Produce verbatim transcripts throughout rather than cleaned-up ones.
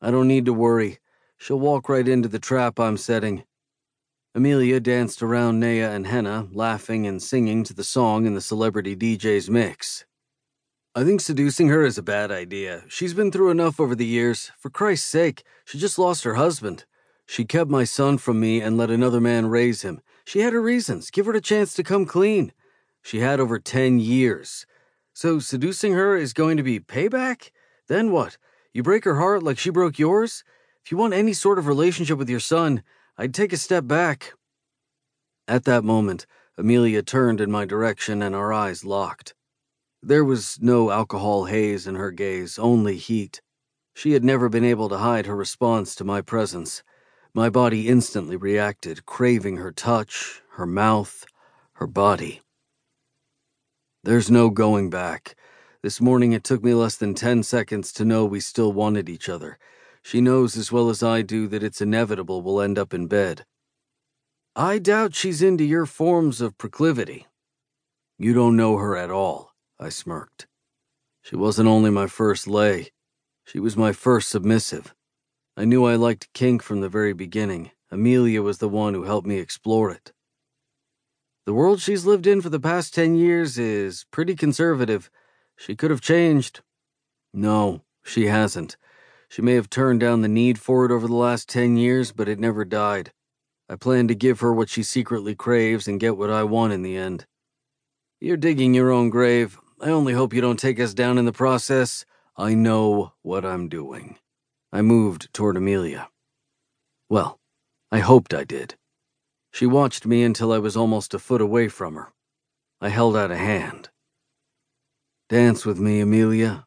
I don't need to worry. She'll walk right into the trap I'm setting. Amelia danced around Naya and Henna, laughing and singing to the song in the celebrity D J's mix. I think seducing her is a bad idea. She's been through enough over the years. For Christ's sake, she just lost her husband. She kept my son from me and let another man raise him. She had her reasons. Give her a chance to come clean. She had over ten years. So seducing her is going to be payback? Then what? You break her heart like she broke yours? If you want any sort of relationship with your son, I'd take a step back. At that moment, Amelia turned in my direction and our eyes locked. There was no alcohol haze in her gaze, only heat. She had never been able to hide her response to my presence. My body instantly reacted, craving her touch, her mouth, her body. There's no going back. This morning it took me less than ten seconds to know we still wanted each other. She knows as well as I do that it's inevitable we'll end up in bed. I doubt she's into your forms of proclivity. You don't know her at all, I smirked. She wasn't only my first lay. She was my first submissive. I knew I liked kink from the very beginning. Amelia was the one who helped me explore it. The world she's lived in for the past ten years is pretty conservative. She could have changed. No, she hasn't. She may have turned down the need for it over the last ten years, but it never died. I plan to give her what she secretly craves and get what I want in the end. You're digging your own grave. I only hope you don't take us down in the process. I know what I'm doing. I moved toward Amelia. Well, I hoped I did. She watched me until I was almost a foot away from her. I held out a hand. Dance with me, Amelia.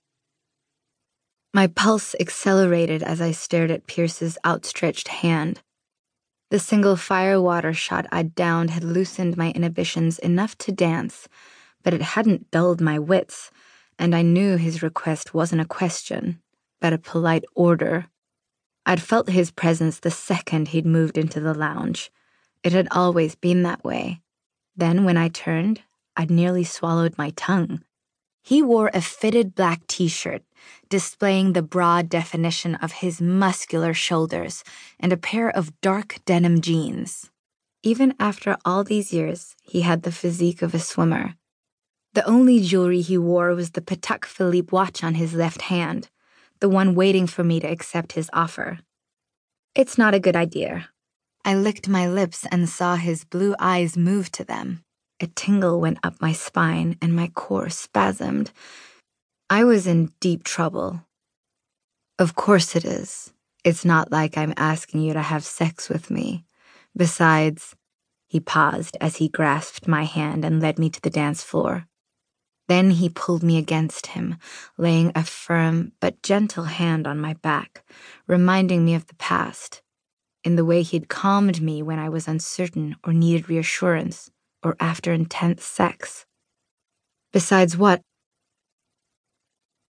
My pulse accelerated as I stared at Pierce's outstretched hand. The single firewater shot I'd downed had loosened my inhibitions enough to dance, but it hadn't dulled my wits, and I knew his request wasn't a question, but a polite order. I'd felt his presence the second he'd moved into the lounge. It had always been that way. Then, when I turned, I'd nearly swallowed my tongue. He wore a fitted black t-shirt, displaying the broad definition of his muscular shoulders, and a pair of dark denim jeans. Even after all these years, he had the physique of a swimmer. The only jewelry he wore was the Patek Philippe watch on his left hand, the one waiting for me to accept his offer. It's not a good idea. I licked my lips and saw his blue eyes move to them. A tingle went up my spine and my core spasmed. I was in deep trouble. Of course it is. It's not like I'm asking you to have sex with me. Besides, he paused as he grasped my hand and led me to the dance floor. Then he pulled me against him, laying a firm but gentle hand on my back, reminding me of the past, in the way he'd calmed me when I was uncertain or needed reassurance, or after intense sex. Besides what,